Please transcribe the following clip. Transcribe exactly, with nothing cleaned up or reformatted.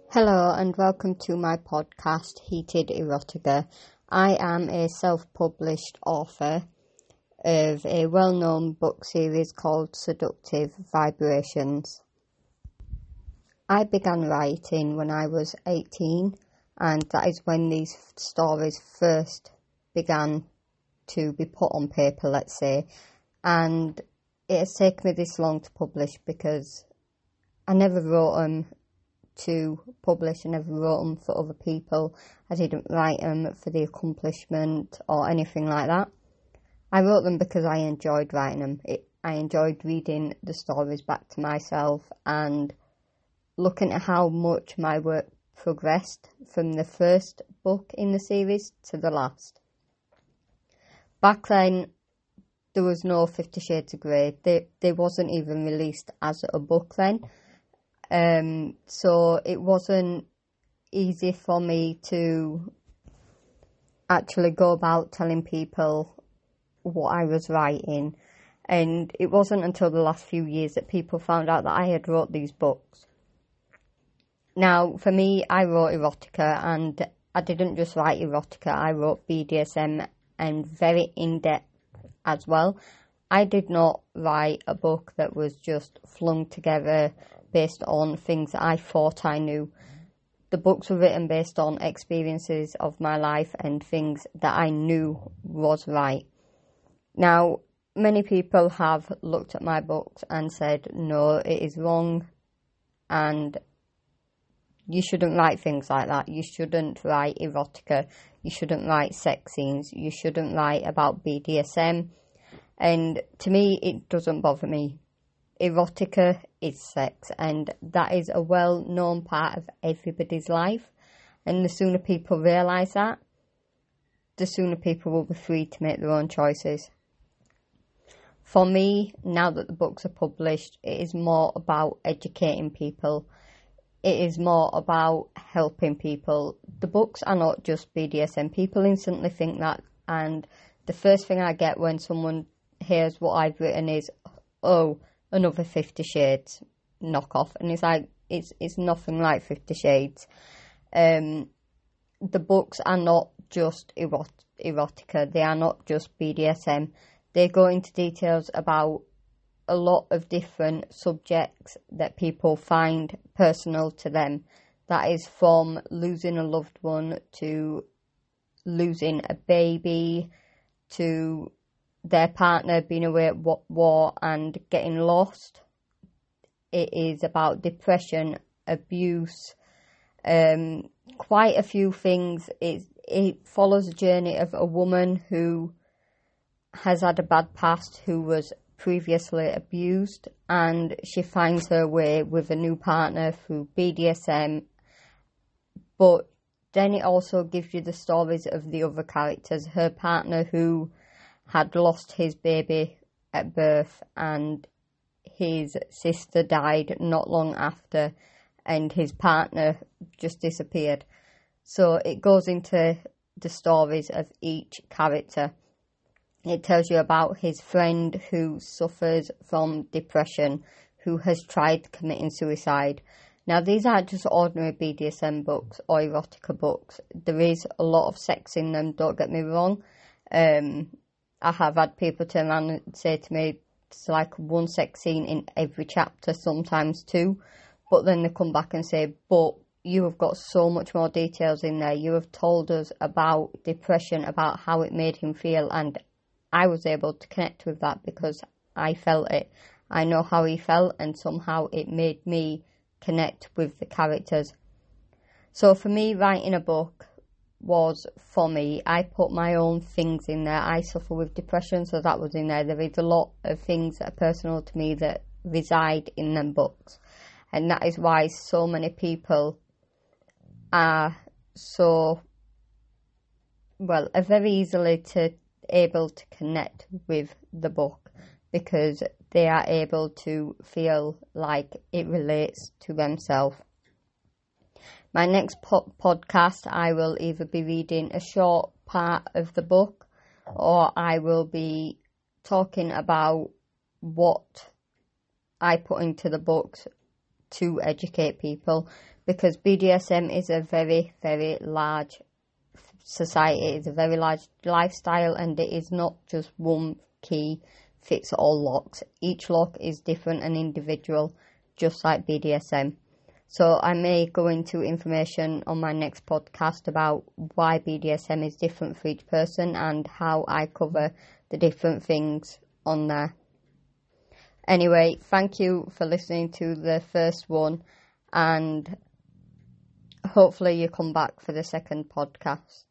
Hello and welcome to my podcast, Heated Erotica. I am a self-published author of a well-known book series called Seductive Vibrations. I began writing when I was eighteen, and that is when these stories first began to be put on paper, let's say, and it has taken me this long to publish because I never wrote them to publish. I never wrote them for other people. I didn't write them for the accomplishment or anything like that. I wrote them because I enjoyed writing them. It, I enjoyed reading the stories back to myself and looking at how much my work progressed from the first book in the series to the last. Back then, there was no Fifty Shades of Grey. They, they wasn't even released as a book then. Um, so it wasn't easy for me to actually go about telling people what I was writing, and it wasn't until the last few years that people found out that I had wrote these books. Now, for me, I wrote erotica, and I didn't just write erotica, I wrote B D S M and very in-depth as well. I did not write a book that was just flung together based on things that I thought I knew. The books were written based on experiences of my life and things that I knew was right. Now, many people have looked at my books and said, no, it is wrong, and you shouldn't write things like that. You shouldn't write erotica. You shouldn't write sex scenes. You shouldn't write about B D S M. And to me, it doesn't bother me. Erotica is sex, and that is a well-known part of everybody's life. And the sooner people realise that, the sooner people will be free to make their own choices. For me, now that the books are published, it is more about educating people. It is more about helping people. The books are not just B D S M. People instantly think that, and the first thing I get when someone hears what I've written is, oh, another Fifty Shades knockoff, and it's like it's it's nothing like Fifty Shades. Um, the books are not just erot- erotica; they are not just B D S M. They go into details about a lot of different subjects that people find personal to them. That is from losing a loved one to losing a baby to their partner being away at war and getting lost. It is about depression, abuse, um, quite a few things. It, it follows a journey of a woman who has had a bad past, who was previously abused, and she finds her way with a new partner through B D S M. But then it also gives you the stories of the other characters. Her partner who had lost his baby at birth, and his sister died not long after, and his partner just disappeared. So it goes into the stories of each character. It tells you about his friend who suffers from depression, who has tried committing suicide. Now, these aren't just ordinary B D S M books or erotica books. There is a lot of sex in them, don't get me wrong. Um... I have had people turn around and say to me, it's like one sex scene in every chapter, sometimes two. But then they come back and say, but you have got so much more details in there. You have told us about depression, about how it made him feel. And I was able to connect with that because I felt it. I know how he felt, and somehow it made me connect with the characters. So for me, writing a book was for me. I put my own things in there. I suffer with depression, so that was in there. There is a lot of things that are personal to me that reside in them books, and that is why so many people are so well are very easily to able to connect with the book, because they are able to feel like it relates to themselves. My next po- podcast, I will either be reading a short part of the book, or I will be talking about what I put into the books to educate people, because B D S M is a very, very large society, it's a very large lifestyle, and it is not just one key fits all locks. Each lock is different and individual, just like B D S M. So I may go into information on my next podcast about why B D S M is different for each person and how I cover the different things on there. Anyway, thank you for listening to the first one, and hopefully you come back for the second podcast.